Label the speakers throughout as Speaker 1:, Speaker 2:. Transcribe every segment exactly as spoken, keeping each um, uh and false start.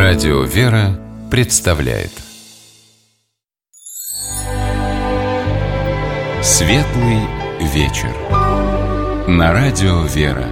Speaker 1: Радио «Вера» представляет Светлый вечер на Радио «Вера».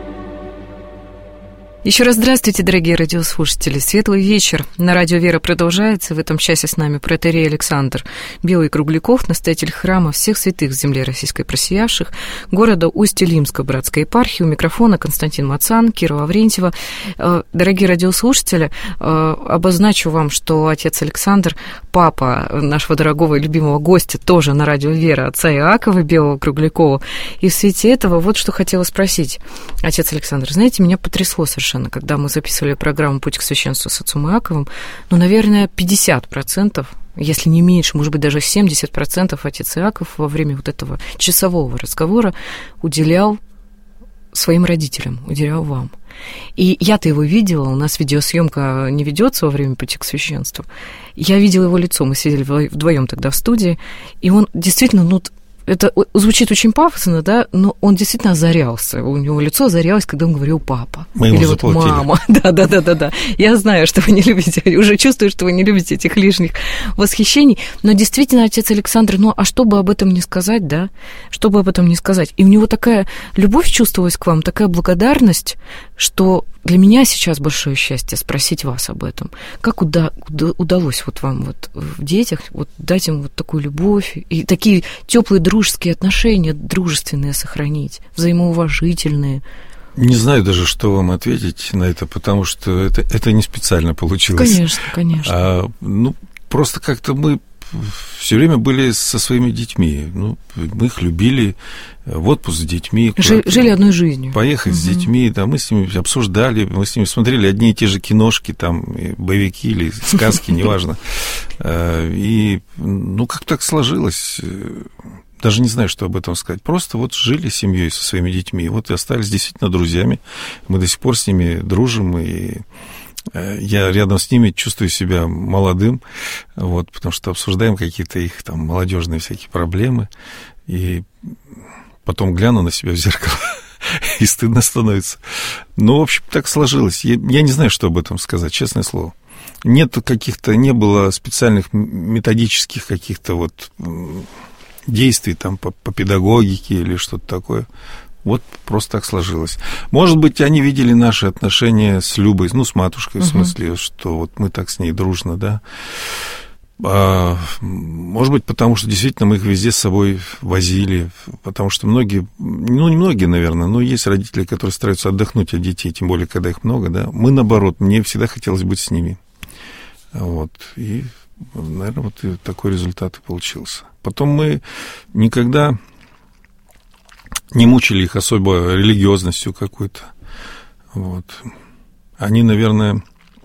Speaker 2: Еще раз здравствуйте, дорогие радиослушатели. Светлый вечер на Радио «Вера» продолжается. В этом часе с нами протоиерей Александр Белый Кругляков, настоятель храма всех святых в земле российской просиявших, города Усть-Илимской братской епархии. У микрофона Константин Мацан, Кира Лаврентьева. Дорогие радиослушатели, обозначу вам, что отец Александр, папа нашего дорогого и любимого гостя, тоже на Радио «Вера», отца Иакова Белого Круглякова. И в свете этого вот что хотела спросить. Отец Александр, знаете, меня потрясло совершенно, когда мы записывали программу «Путь к священству» с отцом Иаковым, ну, наверное, пятьдесят процентов, если не меньше, может быть, даже семьдесят процентов отец Иаков во время вот этого часового разговора уделял своим родителям, уделял вам. И я-то его видела, у нас видеосъемка не ведется во время «Пути к священству». Я видела его лицо, мы сидели вдвоем тогда в студии, и он действительно, ну, это звучит очень пафосно, да, но он действительно озарялся. У него лицо озарялось, когда он говорил «папа».
Speaker 3: Мы ему
Speaker 2: или вот
Speaker 3: заплатили.
Speaker 2: «мама». Да-да-да-да. Я знаю, что вы не любите, уже чувствую, что вы не любите этих лишних восхищений. Но действительно, отец Александр, ну, а что бы об этом не сказать, да? Что бы об этом не сказать? И у него такая любовь чувствовалась к вам, такая благодарность, что для меня сейчас большое счастье спросить вас об этом. Как уда- уда- удалось вот вам вот в детях вот дать им вот такую любовь и такие теплые дружеские отношения, дружественные сохранить, взаимоуважительные?
Speaker 3: Не знаю даже, что вам ответить на это, потому что это, это не специально получилось.
Speaker 2: Конечно, конечно.
Speaker 3: А, ну, просто как-то мы все время были со своими детьми. Ну, мы их любили, в отпуск с детьми.
Speaker 2: Жили, жили одной жизнью.
Speaker 3: Поехать угу. с детьми, да, мы с ними обсуждали, мы с ними смотрели одни и те же киношки, там, боевики или сказки, неважно. И, ну, как так сложилось, даже не знаю, что об этом сказать. Просто вот жили семьей со своими детьми, вот и остались действительно друзьями. Мы до сих пор с ними дружим, и я рядом с ними чувствую себя молодым, вот, потому что обсуждаем какие-то их там молодежные всякие проблемы, и потом гляну на себя в зеркало, и стыдно становится. Ну, в общем, так сложилось. Я, я не знаю, что об этом сказать, честное слово. Нет каких-то, не было специальных методических каких-то вот действий там по, по педагогике или что-то такое. Вот просто так сложилось. Может быть, они видели наши отношения с Любой, ну, с матушкой, uh-huh. в смысле, что вот мы так с ней дружно, да. А, может быть, потому что действительно мы их везде с собой возили, потому что многие, ну, не многие, наверное, но есть родители, которые стараются отдохнуть от детей, тем более, когда их много, да. Мы, наоборот, мне всегда хотелось быть с ними. Вот, и, наверное, вот и такой результат и получился. Потом мы никогда не мучили их особо религиозностью какой-то. Вот. Они, наверное,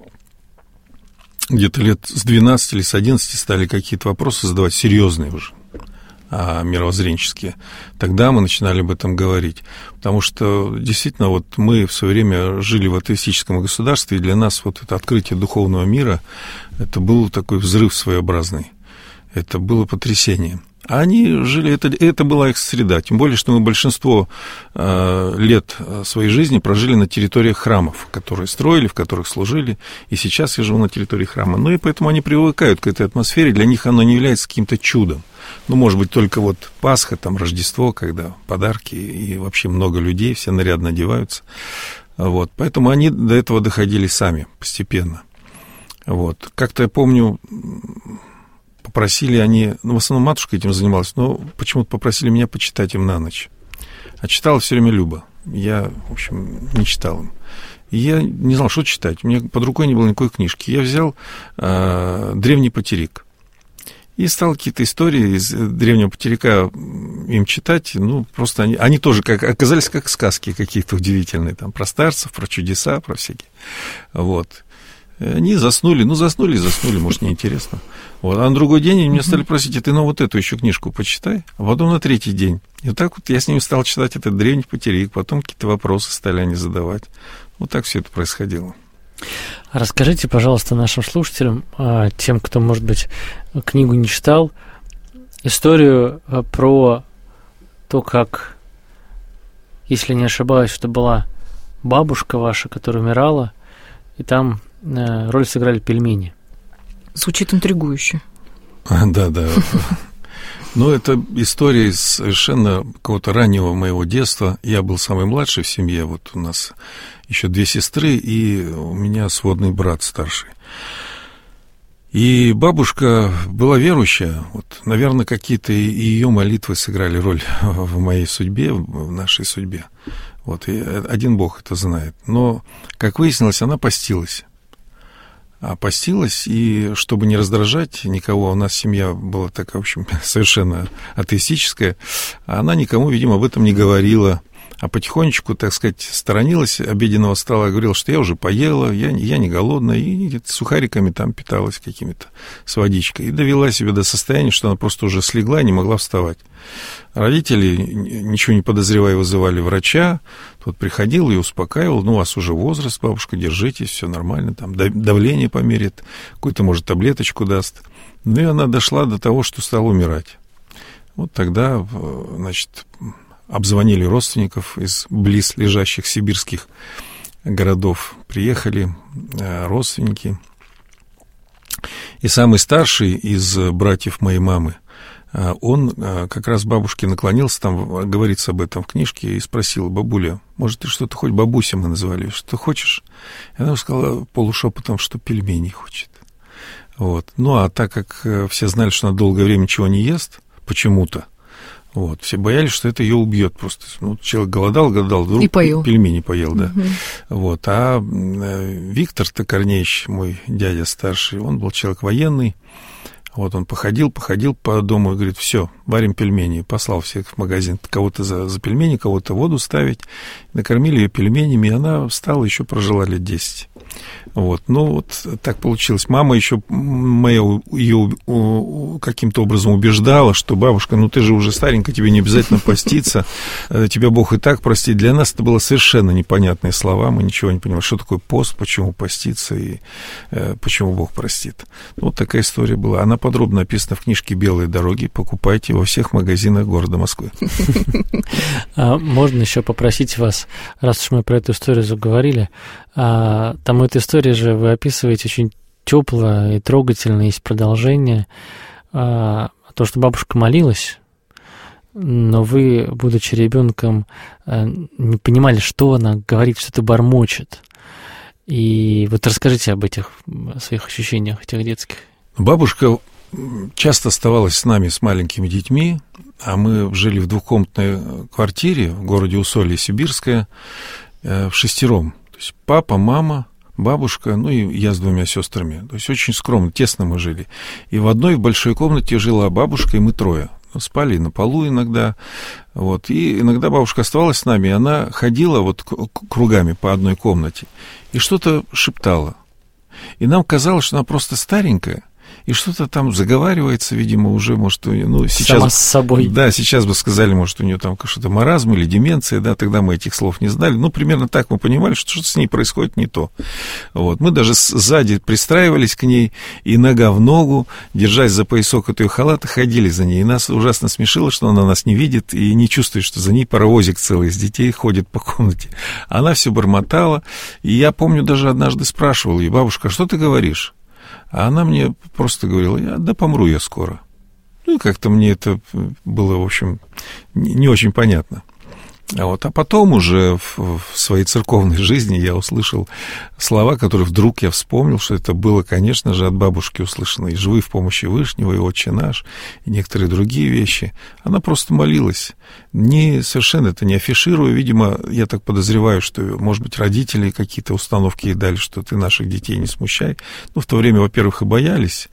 Speaker 3: где-то лет с двенадцати или с одиннадцати стали какие-то вопросы задавать, серьезные уже, а мировоззренческие. Тогда мы начинали об этом говорить. Потому что, действительно, вот мы в свое время жили в атеистическом государстве, и для нас вот это открытие духовного мира, это был такой взрыв своеобразный. Это было потрясение. А они жили, это, это была их среда, тем более, что мы большинство э, лет своей жизни прожили на территориях храмов, которые строили, в которых служили, и сейчас я живу на территории храма. Ну и поэтому они привыкают к этой атмосфере, для них оно не является каким-то чудом. Ну, может быть, только вот Пасха, там, Рождество, когда подарки, и вообще много людей, все нарядно одеваются. Вот. Поэтому они до этого доходили сами постепенно. Вот. Как-то я помню, попросили они, ну, в основном матушка этим занималась, но почему-то попросили меня почитать им на ночь. А читала все время Люба. Я, в общем, не читал им. И я не знал, что читать. У меня под рукой не было никакой книжки. Я взял э, «Древний потерик» и стал какие-то истории из «Древнего потерика» им читать. Ну, просто они, они тоже как, оказались как сказки какие-то удивительные. Там, про старцев, про чудеса, про всякие. Вот. Они заснули, ну, заснули и заснули, может, неинтересно. Вот. А на другой день они меня стали просить, ты, ну, вот эту еще книжку почитай, а потом на третий день. И вот так вот я с ними стал читать этот «Древний потерик», потом какие-то вопросы стали они задавать. Вот так все это происходило.
Speaker 4: Расскажите, пожалуйста, нашим слушателям, тем, кто, может быть, книгу не читал, историю про то, как, если не ошибаюсь, что была бабушка ваша, которая умирала, и там роль сыграли пельмени.
Speaker 2: Звучит интригующе.
Speaker 3: Да, да. Ну, это история из совершенно какого-то раннего моего детства. Я был самый младший в семье. Вот у нас еще две сестры, и у меня сводный брат старший. И бабушка была верующая. Вот, наверное, какие-то и ее молитвы сыграли роль в моей судьбе, в нашей судьбе. Вот, и один Бог это знает. Но, как выяснилось, она постилась. А постилась, и чтобы не раздражать никого, у нас семья была такая, в общем, совершенно атеистическая, а она никому, видимо, об этом не говорила. А потихонечку, так сказать, сторонилась обеденного стола, говорила, что я уже поела, я, я не голодная, и сухариками там питалась какими-то с водичкой. И довела себя до состояния, что она просто уже слегла и не могла вставать. Родители, ничего не подозревая, вызывали врача. Тот приходил и успокаивал, ну, у вас уже возраст, бабушка, держитесь, все нормально, там давление померит, какую-то, может, таблеточку даст. Ну, и она дошла до того, что стала умирать. Вот тогда, значит, обзвонили родственников из близ лежащих сибирских городов. Приехали родственники. И самый старший из братьев моей мамы, он как раз бабушке наклонился, там говорится об этом в книжке, и спросил: бабуля, может, ты что-то хоть, бабуся мы назвали, что хочешь? И она сказала полушепотом, что пельмени хочет. Вот. Ну, а так как все знали, что она долгое время ничего не ест, почему-то, вот, все боялись, что это ее убьет просто. Ну, человек голодал, голодал, вдруг пельмени поел, да. Угу. Вот. А Виктор-то Корнеевич, мой дядя старший, он был человек военный. Вот он походил, походил по дому и говорит: все, варим пельмени. Послал всех в магазин, кого-то за, за пельмени, кого-то воду ставить. Накормили ее пельменями, и она встала, еще прожила лет десять. Вот, ну вот так получилось. Мама еще моя ее каким-то образом убеждала, что: бабушка, ну ты же уже старенькая, тебе не обязательно поститься, тебя Бог и так простит. Для нас это было совершенно непонятные слова, мы ничего не понимали, что такое пост, почему поститься и э, почему Бог простит. Вот такая история была. Она подробно описана в книжке «Белые дороги». Покупайте во всех магазинах города Москвы.
Speaker 4: Можно еще попросить вас, раз уж мы про эту историю заговорили, там у этой истории же вы описываете очень тепло и трогательно, есть продолжение, то, что бабушка молилась, но вы, будучи ребенком, не понимали, что она говорит, что-то бормочет. И вот расскажите об этих своих ощущениях, этих детских.
Speaker 3: Бабушка часто оставалась с нами, с маленькими детьми, а мы жили в двухкомнатной квартире в городе Усолье-Сибирское вшестером. То есть папа, мама, бабушка, ну и я с двумя сестрами. То есть очень скромно, тесно мы жили. И в одной большой комнате жила бабушка, и мы трое. Спали на полу иногда. Вот. И иногда бабушка оставалась с нами, и она ходила вот кругами по одной комнате и что-то шептала. И нам казалось, что она просто старенькая, и что-то там заговаривается, видимо, уже, может, ну, сейчас...
Speaker 4: Сама с собой.
Speaker 3: Да, сейчас бы сказали, может, у нее там что-то маразм или деменция, да, тогда мы этих слов не знали. Ну, примерно так мы понимали, что что-то с ней происходит не то. Вот. Мы даже сзади пристраивались к ней, и нога в ногу, держась за поясок от ее халата, ходили за ней. И нас ужасно смешило, что она нас не видит и не чувствует, что за ней паровозик целый из детей ходит по комнате. Она все бормотала, и я помню, даже однажды спрашивал ее: бабушка, что ты говоришь? А она мне просто говорила: я, да помру я скоро. Ну, и как-то мне это было, в общем, не, не очень понятно. А, вот, а потом уже в, в своей церковной жизни я услышал слова, которые вдруг я вспомнил, что это было, конечно же, от бабушки услышанные: «Живи в помощи Вышнего», и «Отче наш», и некоторые другие вещи. Она просто молилась. Не, совершенно это не афишируя. Видимо, я так подозреваю, что, может быть, родители какие-то установки ей дали, что ты наших детей не смущай. Ну, в то время, во-первых, и боялись,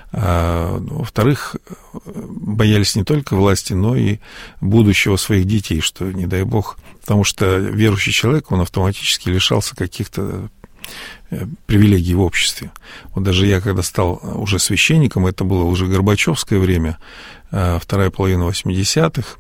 Speaker 3: а, во-вторых, боялись не только власти, но и будущего своих детей, что, не дай бог, потому что верующий человек, он автоматически лишался каких-то привилегий в обществе. Вот даже я, когда стал уже священником, это было уже Горбачевское время, вторая половина восьмидесятых,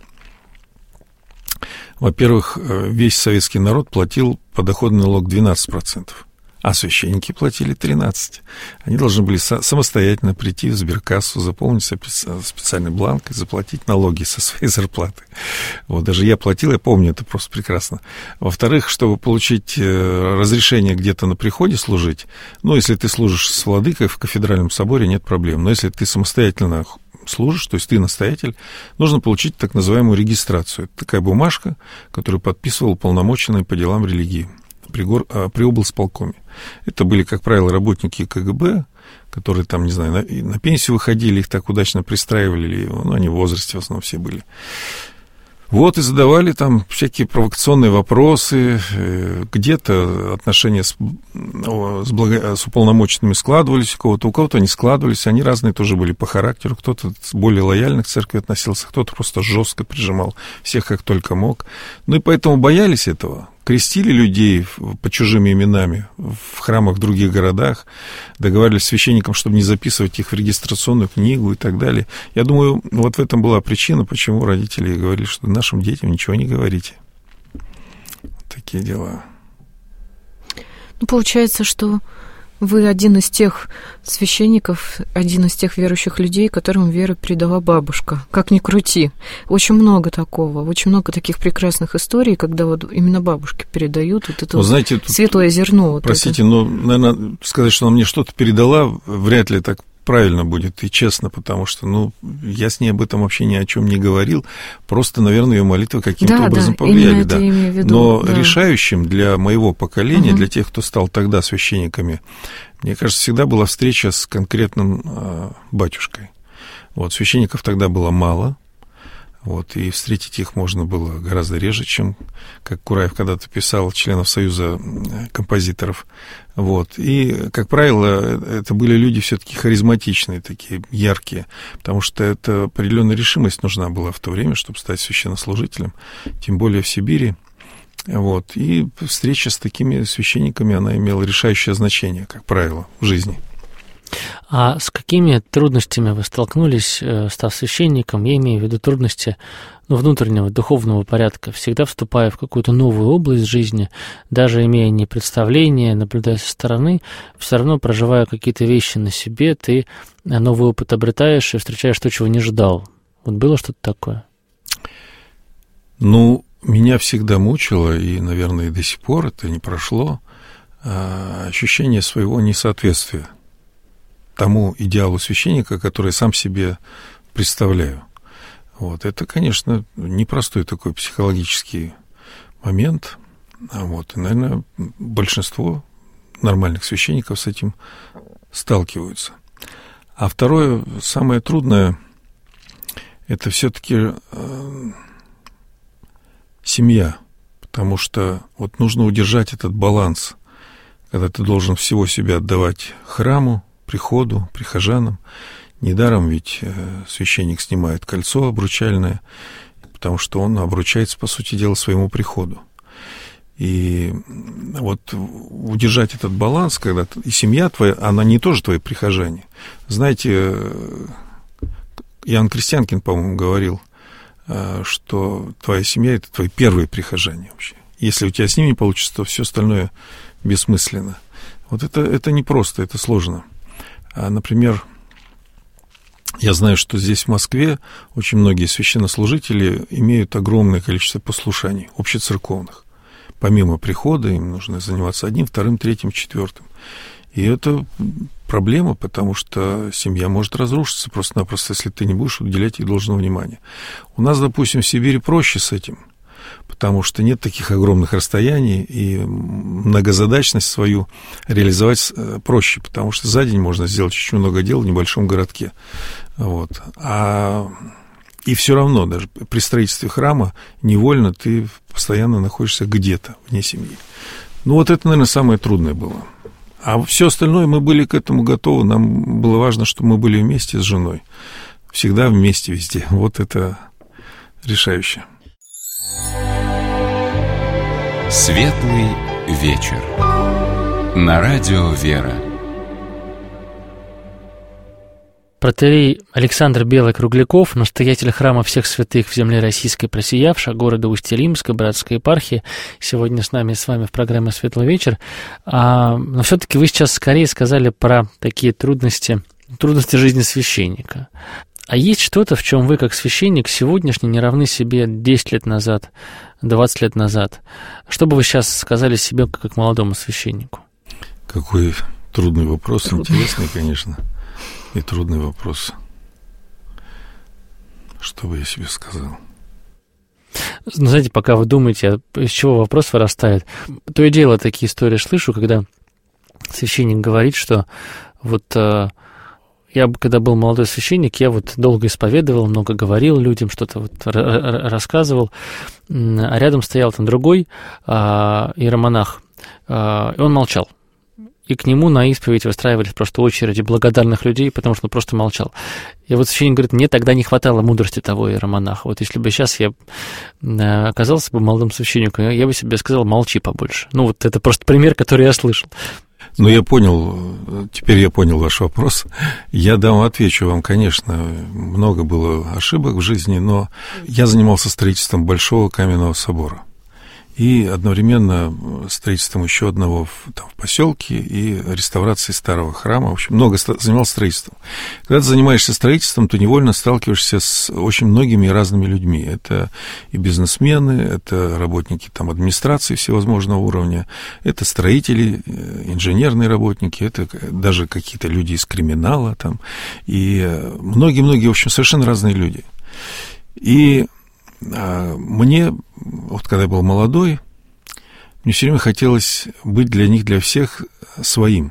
Speaker 3: во-первых, весь советский народ платил подоходный налог двенадцать процентов, а священники платили тринадцать. Они должны были самостоятельно прийти в сберкассу, заполнить специальный бланк и заплатить налоги со своей зарплаты. Вот, даже я платил, я помню, это просто прекрасно. Во-вторых, чтобы получить разрешение где-то на приходе служить, ну, если ты служишь с владыкой в кафедральном соборе, нет проблем. Но если ты самостоятельно служишь, то есть ты настоятель, нужно получить так называемую регистрацию. Это такая бумажка, которую подписывал уполномоченный по делам религии при, гор, при облсполкоме. Это были, как правило, работники КГБ, которые там, не знаю, на, на пенсию выходили, их так удачно пристраивали, ну, они в возрасте в основном все были. Вот, и задавали там всякие провокационные вопросы, где-то отношения с, с, благо, с уполномоченными складывались у кого-то, у кого-то не складывались, они разные тоже были по характеру, кто-то более лояльно к церкви относился, кто-то просто жестко прижимал всех как только мог. Ну и поэтому боялись этого, крестили людей по чужими именами в храмах в других городах, договаривались с священником, чтобы не записывать их в регистрационную книгу и так далее. Я думаю, вот в этом была причина, почему родители говорили, что нашим детям ничего не говорите. Такие дела.
Speaker 2: Ну, получается, что вы один из тех священников, один из тех верующих людей, которым веру передала бабушка. Как ни крути. Очень много такого, очень много таких прекрасных историй, когда вот именно бабушки передают вот это вот,
Speaker 3: знаете,
Speaker 2: светлое зерно. Вот
Speaker 3: простите,
Speaker 2: это.
Speaker 3: но, наверное, сказать, что она мне что-то передала, вряд ли так правильно будет и честно, потому что, ну, я с ней об этом вообще ни о чем не говорил, просто, наверное, ее молитвы каким-то
Speaker 2: да,
Speaker 3: образом
Speaker 2: да,
Speaker 3: повлияли, да.
Speaker 2: Виду,
Speaker 3: Но
Speaker 2: да.
Speaker 3: решающим для моего поколения,
Speaker 2: угу.
Speaker 3: для тех, кто стал тогда священниками, мне кажется, всегда была встреча с конкретным э, батюшкой. Вот, священников тогда было мало. Вот, и встретить их можно было гораздо реже, чем, как Кураев когда-то писал, членов Союза композиторов. Вот. И, как правило, это были люди все-таки харизматичные, такие яркие, потому что это определенная решимость нужна была в то время, чтобы стать священнослужителем, тем более в Сибири. Вот. И встреча с такими священниками, она имела решающее значение, как правило, в жизни.
Speaker 4: А с какими трудностями вы столкнулись, став священником? Я имею в виду трудности, ну, внутреннего, духовного порядка. Всегда вступая в какую-то новую область жизни, даже имея не представление, наблюдая со стороны, все равно, проживая какие-то вещи на себе, ты новый опыт обретаешь и встречаешь то, чего не ждал. Вот было что-то такое?
Speaker 3: Ну, меня всегда мучило, и, наверное, и до сих пор это не прошло, ощущение своего несоответствия тому идеалу священника, который сам себе представляю. Вот. Это, конечно, непростой такой психологический момент. Вот. И, наверное, большинство нормальных священников с этим сталкиваются. А второе, самое трудное, это все-таки э, семья. Потому что вот нужно удержать этот баланс, когда ты должен всего себя отдавать храму, приходу, прихожанам. Недаром ведь священник снимает кольцо обручальное, потому что он обручается, по сути дела, своему приходу. И вот удержать этот баланс, когда ты, и семья твоя, она не тоже твои прихожане. Знаете, Иоанн Крестьянкин, по-моему, говорил, что твоя семья – это твои первые прихожане вообще. Если у тебя с ними не получится, то все остальное бессмысленно. Вот это, это непросто, это сложно. Например, я знаю, что здесь, в Москве, очень многие священнослужители имеют огромное количество послушаний общецерковных. Помимо прихода им нужно заниматься одним, вторым, третьим, четвертым. И это проблема, потому что семья может разрушиться просто-напросто, если ты не будешь уделять ей должного внимания. У нас, допустим, в Сибири проще с этим, потому что нет таких огромных расстояний, и многозадачность свою реализовать проще, потому что за день можно сделать очень много дел в небольшом городке. Вот. А... И все равно, даже при строительстве храма, невольно ты постоянно находишься где-то вне семьи. Ну, вот это, наверное, самое трудное было. А все остальное мы были к этому готовы. Нам было важно, чтобы мы были вместе с женой. Всегда вместе везде. Вот это решающее.
Speaker 1: Светлый вечер. На радио «Вера».
Speaker 4: Протоиерей Александр Белый-Кругляков, настоятель храма всех святых в земле российской просиявша, города Усть-Илимска, Братской епархии, сегодня с нами с вами в программе «Светлый вечер». А, но все-таки вы сейчас скорее сказали про такие трудности, трудности жизни священника. А есть что-то, в чем вы, как священник, сегодняшний не равны себе десять лет назад, двадцать лет назад? Что бы вы сейчас сказали себе, как молодому священнику?
Speaker 3: Какой трудный вопрос, трудный. Интересный, конечно. И трудный вопрос. Что бы я себе сказал?
Speaker 4: Ну, знаете, пока вы думаете, из чего вопрос вырастает, то и дело такие истории слышу, когда священник говорит, что вот э, я, когда был молодой священник, я вот долго исповедовал, много говорил людям, что-то вот рассказывал, а рядом стоял там другой э, иеромонах, э, и он молчал. И к нему на исповедь выстраивались просто очереди благодарных людей, потому что он просто молчал. И вот священник говорит, мне тогда не хватало мудрости того иеромонаха. Вот если бы сейчас я оказался бы молодым священником, я бы себе сказал, молчи побольше. Ну, вот это просто пример, который я слышал.
Speaker 3: Ну, я понял, теперь я понял ваш вопрос. Я дам, отвечу вам, конечно, много было ошибок в жизни, но я занимался строительством Большого каменного собора. И одновременно строительством еще одного там, в поселке и реставрацией старого храма. В общем, много занимался строительством. Когда ты занимаешься строительством, то невольно сталкиваешься с очень многими разными людьми. Это и бизнесмены, это работники там, администрации всевозможного уровня, это строители, инженерные работники, это даже какие-то люди из криминала там, и многие-многие, в общем, совершенно разные люди. И мне, вот когда я был молодой, мне все время хотелось быть для них, для всех своим.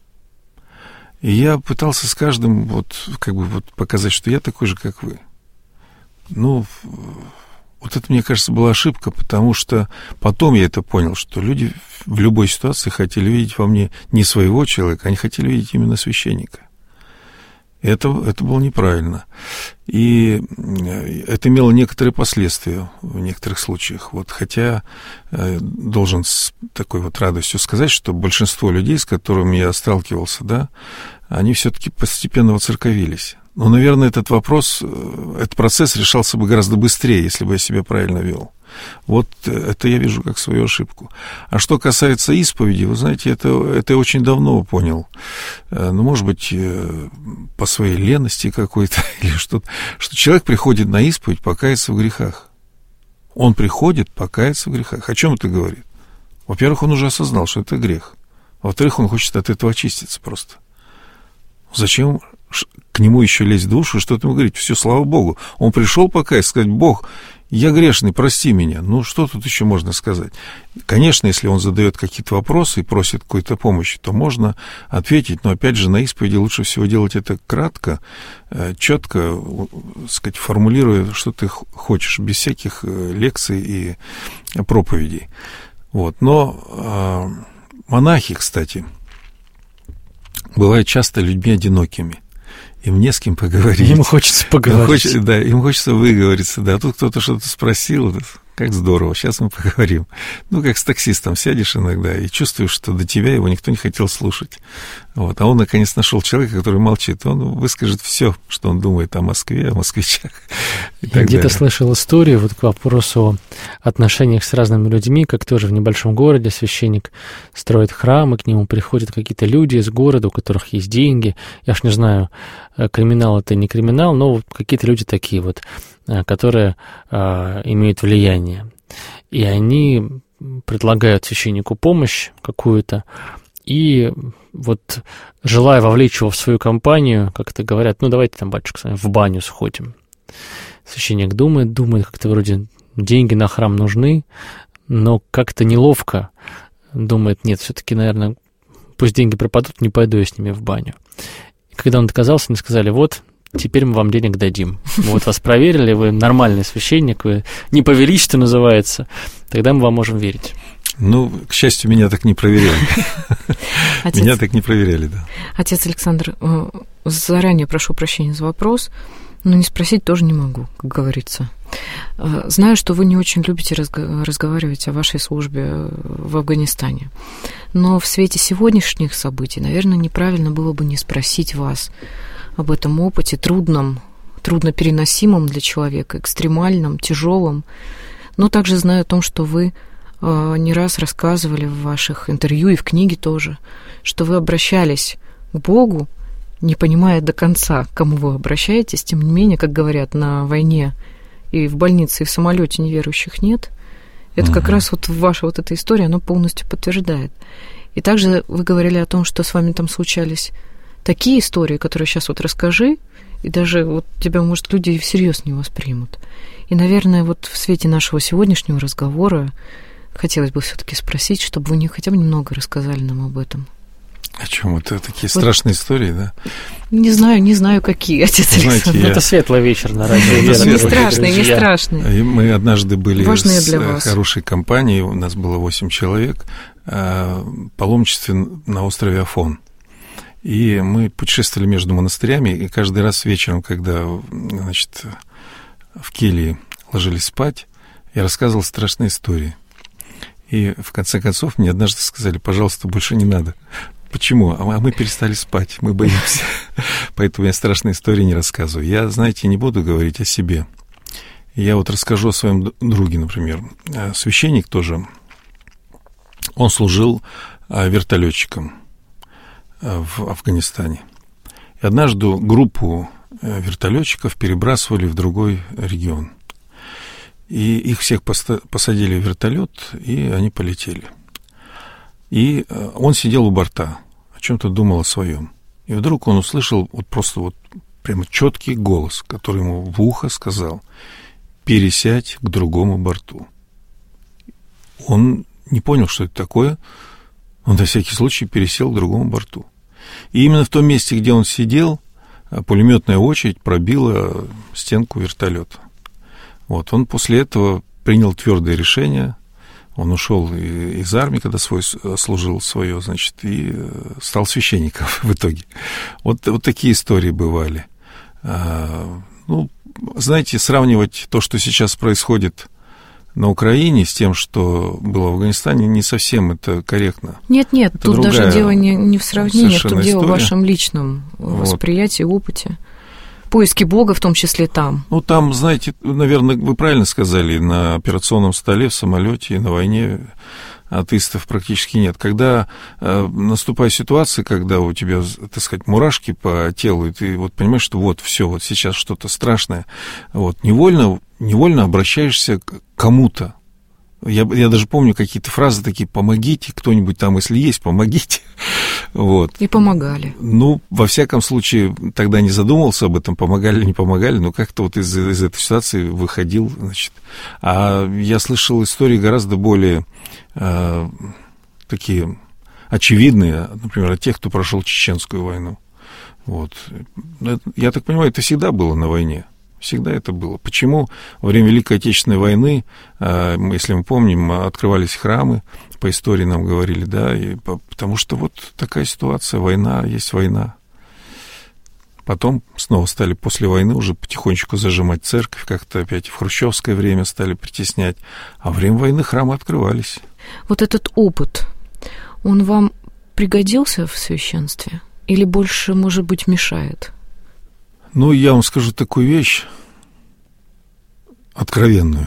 Speaker 3: И я пытался с каждым вот, как бы вот показать, что я такой же, как вы. Ну, вот это, мне кажется, была ошибка, потому что потом я это понял, что люди в любой ситуации хотели видеть во мне не своего человека, они хотели видеть именно священника. Это, это было неправильно. И это имело некоторые последствия в некоторых случаях. Вот, хотя э, должен с такой вот радостью сказать, что большинство людей, с которыми я сталкивался, да, они все-таки постепенно воцерковились. Но, наверное, этот вопрос, этот процесс решался бы гораздо быстрее, если бы я себя правильно вел. Вот это я вижу как свою ошибку. А что касается исповеди, вы знаете, это, это я очень давно понял. Ну, может быть, по своей лености какой-то, или что-то, что человек приходит на исповедь покаяться в грехах. Он приходит покаяться в грехах. О чем это говорит? Во-первых, он уже осознал, что это грех. Во-вторых, он хочет от этого очиститься просто. Зачем к нему еще лезть в душу и что-то ему говорить? Все, слава Богу. Он пришел покаяться, сказать, Бог, я грешный, прости меня. Ну, что тут еще можно сказать? Конечно, если он задает какие-то вопросы и просит какой-то помощи, то можно ответить, но, опять же, на исповеди лучше всего делать это кратко, четко, так сказать, формулируя, что ты хочешь, без всяких лекций и проповедей. Вот. Но монахи, кстати, бывают часто людьми одинокими. Им не с кем поговорить.
Speaker 4: Им хочется поговорить.
Speaker 3: Им хочется, да, им хочется выговориться. Да, тут кто-то что-то спросил, как здорово, сейчас мы поговорим. Ну, как с таксистом сядешь иногда и чувствуешь, что до тебя его никто не хотел слушать. Вот. А он, наконец, нашел человека, который молчит. Он выскажет все, что он думает о Москве, о москвичах.
Speaker 4: Я где-то слышал историю вот к вопросу о отношениях с разными людьми, как тоже в небольшом городе священник строит храм, и к нему приходят какие-то люди из города, у которых есть деньги. Я ж не знаю, криминал это не криминал, но вот какие-то люди такие вот, которые а, имеют влияние. И они предлагают священнику помощь какую-то, и вот, желая вовлечь его в свою компанию, как-то говорят, ну, давайте там, батюшка, с вами в баню сходим. Священник думает, думает, как-то вроде деньги на храм нужны, но как-то неловко. Думает, нет, все-таки, наверное, пусть деньги пропадут, не пойду я с ними в баню. И когда он отказался, они сказали, вот, теперь мы вам денег дадим. Мы вот вас проверили, вы нормальный священник, вы не повелись, что называется, тогда мы вам можем верить.
Speaker 3: Ну, к счастью, меня так не проверяли.
Speaker 2: Отец,
Speaker 3: меня так не проверяли, да.
Speaker 2: Отец Александр, заранее прошу прощения за вопрос, но не спросить тоже не могу, как говорится. Знаю, что вы не очень любите разго- разговаривать о вашей службе в Афганистане, но в свете сегодняшних событий, наверное, неправильно было бы не спросить вас, об этом опыте, трудном, труднопереносимом для человека, экстремальном, тяжелом. Но также знаю о том, что вы э, не раз рассказывали в ваших интервью и в книге тоже, что вы обращались к Богу, не понимая до конца, к кому вы обращаетесь. Тем не менее, как говорят, на войне и в больнице, и в самолете неверующих нет. Это uh-huh. как раз вот ваша вот эта история, она полностью подтверждает. И также вы говорили о том, что с вами там случались такие истории, которые сейчас вот расскажи, и даже вот тебя, может, люди всерьез не воспримут. И, наверное, вот в свете нашего сегодняшнего разговора хотелось бы все-таки спросить, чтобы вы не хотя бы немного рассказали нам об этом.
Speaker 3: О чем это? Такие вот страшные истории, да?
Speaker 2: Не знаю, не знаю, какие, отец
Speaker 3: Знаете,
Speaker 2: Александр.
Speaker 3: я...
Speaker 4: Это светлый вечер на радио Вера.
Speaker 2: Не страшные, не страшные.
Speaker 3: Мы однажды были
Speaker 2: Важные
Speaker 3: с
Speaker 2: для вас.
Speaker 3: хорошей компанией, у нас было восемь человек, в паломничестве на острове Афон. И мы путешествовали между монастырями, и каждый раз вечером, когда, значит, в келье ложились спать, я рассказывал страшные истории. И в конце концов мне однажды сказали: пожалуйста, больше не надо. Почему? А мы перестали спать, мы боимся. Поэтому я страшные истории не рассказываю. Я, знаете, не буду говорить о себе. Я вот расскажу о своем друге, например. Священник тоже, он служил вертолетчиком в Афганистане. И однажды группу вертолетчиков перебрасывали в другой регион. И их всех посадили в вертолет, и они полетели. И он сидел у борта, о чем-то думал о своем. И вдруг он услышал вот просто вот прямо четкий голос, который ему в ухо сказал: пересядь к другому борту. Он не понял, что это такое. Он на всякий случай пересел к другому борту. И именно в том месте, где он сидел, пулеметная очередь пробила стенку вертолета. Вот, он после этого принял твердое решение. Он ушел из армии, когда свой, служил свое, значит, и стал священником в итоге. Вот, вот такие истории бывали. А, ну, знаете, сравнивать то, что сейчас происходит на Украине, с тем, что было в Афганистане, не совсем это корректно.
Speaker 2: Нет-нет,
Speaker 3: это
Speaker 2: тут даже дело не, не в сравнении, тут дело
Speaker 3: история.
Speaker 2: В вашем личном восприятии, вот. Опыте. Поиски Бога в том числе там. Ну,
Speaker 3: там, знаете, наверное, вы правильно сказали, на операционном столе, в самолете и на войне атеистов практически нет. Когда э, наступает ситуация, когда у тебя, так сказать, мурашки по телу, и ты вот понимаешь, что вот все, вот сейчас что-то страшное, вот, невольно, невольно обращаешься к кому-то. Я, я даже помню какие-то фразы такие: помогите, кто-нибудь там, если есть, помогите. Вот.
Speaker 2: И помогали.
Speaker 3: Ну, во всяком случае, тогда не задумывался об этом, помогали или не помогали, но как-то вот из, из этой ситуации выходил, значит. А я слышал истории гораздо более э, такие очевидные, например, от тех, кто прошел Чеченскую войну. Вот. Я так понимаю, это всегда было на войне. Всегда это было. Почему во время Великой Отечественной войны, если мы помним, открывались храмы, по истории нам говорили, да, и потому что вот такая ситуация, война есть война. Потом снова стали после войны уже потихонечку зажимать церковь, как-то опять в хрущевское время стали притеснять, а во время войны храмы открывались.
Speaker 2: Вот этот опыт, он вам пригодился в священстве или больше, может быть, мешает?
Speaker 3: Ну, я вам скажу такую вещь откровенную.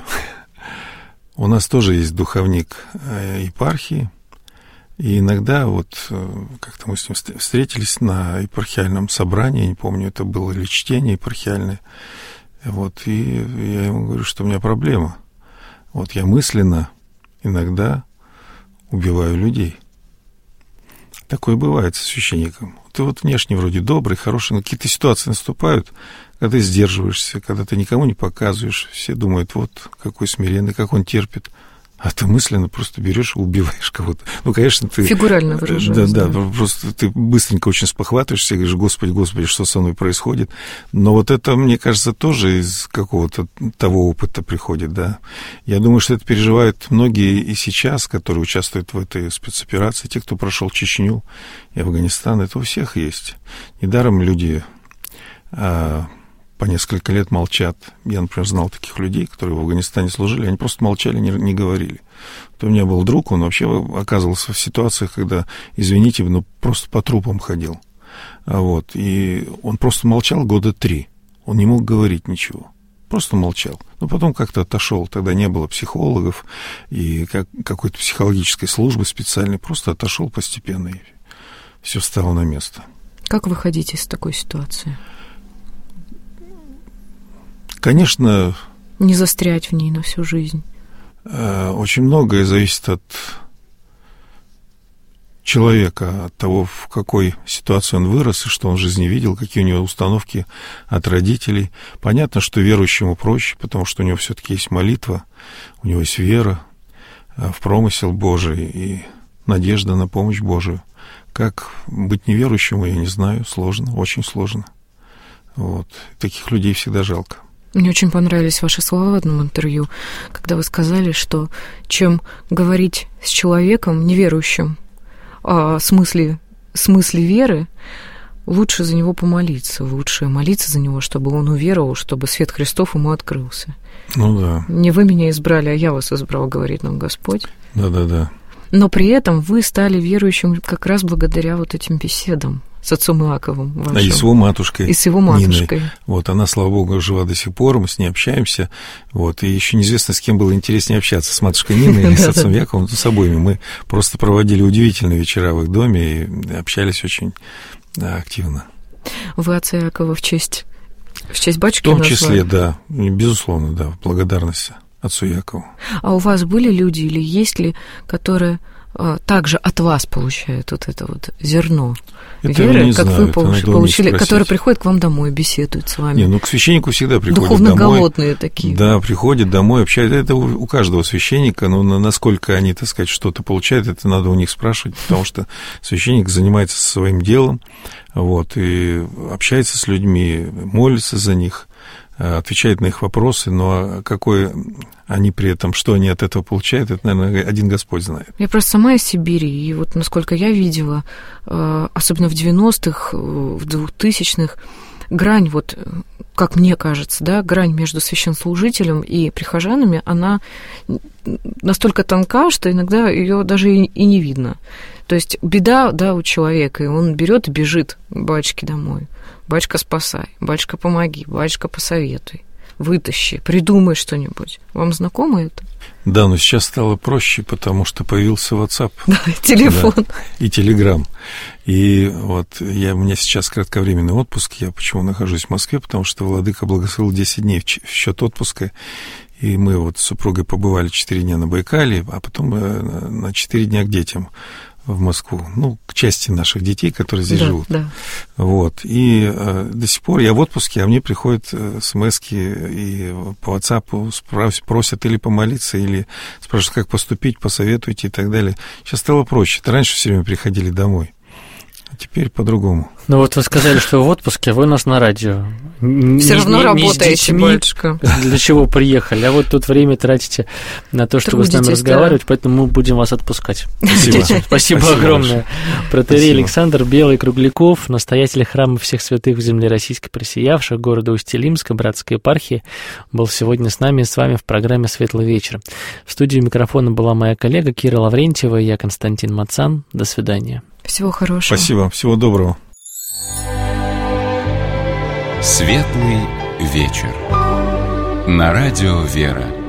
Speaker 3: У нас тоже есть духовник епархии, и иногда вот как-то мы с ним встретились на епархиальном собрании, я не помню, это было ли чтение епархиальное, вот, и я ему говорю, что у меня проблема. Вот я мысленно иногда убиваю людей. Такое бывает со священником. Ты вот внешне вроде добрый, хороший, но какие-то ситуации наступают, когда ты сдерживаешься, когда ты никому не показываешь. Все думают, вот какой смиренный, как он терпит. А ты мысленно просто берешь и убиваешь кого-то. Ну, конечно, ты...
Speaker 2: Фигурально выражаясь.
Speaker 3: Да, да, да, просто ты быстренько очень спохватываешься и говоришь: Господи, Господи, что со мной происходит. Но вот это, мне кажется, тоже из какого-то того опыта приходит, да. Я думаю, что это переживают многие и сейчас, которые участвуют в этой спецоперации. Те, кто прошел Чечню и Афганистан, это у всех есть. Недаром люди... А, по несколько лет молчат. Я, например, знал таких людей, которые в Афганистане служили, они просто молчали, не, не говорили. Вот у меня был друг, он вообще оказывался в ситуациях, когда, извините, ну, просто по трупам ходил. Вот, и он просто молчал года три. Он не мог говорить ничего. Просто молчал. Но потом как-то отошел. Тогда не было психологов и как, какой-то психологической службы специальной. Просто отошел постепенно, и все встало на место.
Speaker 2: Как выходить из такой ситуации?
Speaker 3: Конечно...
Speaker 2: Не застрять в ней на всю жизнь.
Speaker 3: Очень многое зависит от человека, от того, в какой ситуации он вырос и что он в жизни видел, какие у него установки от родителей. Понятно, что верующему проще, потому что у него все-таки есть молитва, у него есть вера в промысел Божий и надежда на помощь Божию. Как быть неверующему, я не знаю, сложно, очень сложно. Вот. Таких людей всегда жалко.
Speaker 2: Мне очень понравились ваши слова в одном интервью, когда вы сказали, что чем говорить с человеком неверующим о смысле, смысле веры, лучше за него помолиться, лучше молиться за него, чтобы он уверовал, чтобы свет Христов ему открылся.
Speaker 3: Ну да.
Speaker 2: Не вы меня избрали, а я вас избрал, говорит нам Господь.
Speaker 3: Да-да-да.
Speaker 2: Но при этом вы стали верующим как раз благодаря вот этим беседам с отцом Иаковом вашим.
Speaker 3: А и с его матушкой.
Speaker 2: И с его матушкой.
Speaker 3: Ниной. Вот, она, слава богу, жива до сих пор, мы с ней общаемся. Вот, и еще неизвестно, с кем было интереснее общаться, с матушкой Ниной или с отцом Яковом, с обоими. Мы просто проводили удивительные вечера в их доме и общались очень активно.
Speaker 2: Вы отца Иакова в честь, в честь батюшки
Speaker 3: В том
Speaker 2: назвали?
Speaker 3: числе, да, безусловно, да, в благодарность отцу Якову.
Speaker 2: А у вас были люди или есть ли, которые а, также от вас получают вот это вот зерно
Speaker 3: это
Speaker 2: веры,
Speaker 3: не
Speaker 2: как
Speaker 3: знаю,
Speaker 2: вы получили, которые приходят к вам домой, беседуют с вами?
Speaker 3: Не, ну к священнику всегда приходят
Speaker 2: духовно
Speaker 3: домой. Духовно
Speaker 2: голодные такие.
Speaker 3: Да, приходят домой, общаются. Это у, у каждого священника, но насколько они, так сказать, что-то получают, это надо у них спрашивать, потому что священник занимается своим делом, вот, и общается с людьми, молится за них, отвечает на их вопросы, но какой они при этом, что они от этого получают, это, наверное, один Господь знает.
Speaker 2: Я просто сама из Сибири, и вот насколько я видела, особенно в девяностых, в двухтысячных, грань, вот, как мне кажется, да, грань между священнослужителем и прихожанами, она настолько тонка, что иногда ее даже и не видно. То есть беда, да, у человека, и он берет и бежит к батюшке домой. Батюшка, спасай, батюшка, помоги, батюшка, посоветуй, вытащи, придумай что-нибудь. Вам знакомо это?
Speaker 3: Да, но сейчас стало проще, потому что появился WhatsApp.
Speaker 2: Да, телефон. Да,
Speaker 3: и Telegram. И вот я, у меня сейчас кратковременный отпуск. Я почему нахожусь в Москве? Потому что владыка благословил десять дней в счет отпуска. И мы вот с супругой побывали четыре дня на Байкале, а потом на четыре дня к детям в Москву, ну, к части наших детей, которые здесь
Speaker 2: да,
Speaker 3: живут.
Speaker 2: Да.
Speaker 3: Вот. И э, до сих пор я в отпуске, а мне приходят смс-ки и по WhatsApp спрос, просят или помолиться, или спрашивают, как поступить, посоветуйте и так далее. Сейчас стало проще. Это раньше все время приходили домой. А теперь по-другому.
Speaker 4: Ну вот вы сказали, что в отпуске, вы у нас на радио.
Speaker 2: Все равно работаете, батюшка.
Speaker 4: Для чего приехали, а вот тут время тратите на то, чтобы с нами разговаривать, поэтому мы будем вас отпускать.
Speaker 3: Спасибо.
Speaker 4: Спасибо, Спасибо огромное. Протоиерей Александр Белый Кругляков, настоятель храма всех святых в земле российской просиявших, города Усть-Илимска, братской епархии, был сегодня с нами и с вами в программе «Светлый вечер». В студии микрофона была моя коллега Кира Лаврентьева и я, Константин Мацан. До свидания.
Speaker 2: Всего хорошего.
Speaker 3: Спасибо, всего доброго.
Speaker 1: Светлый вечер. На радио «Вера».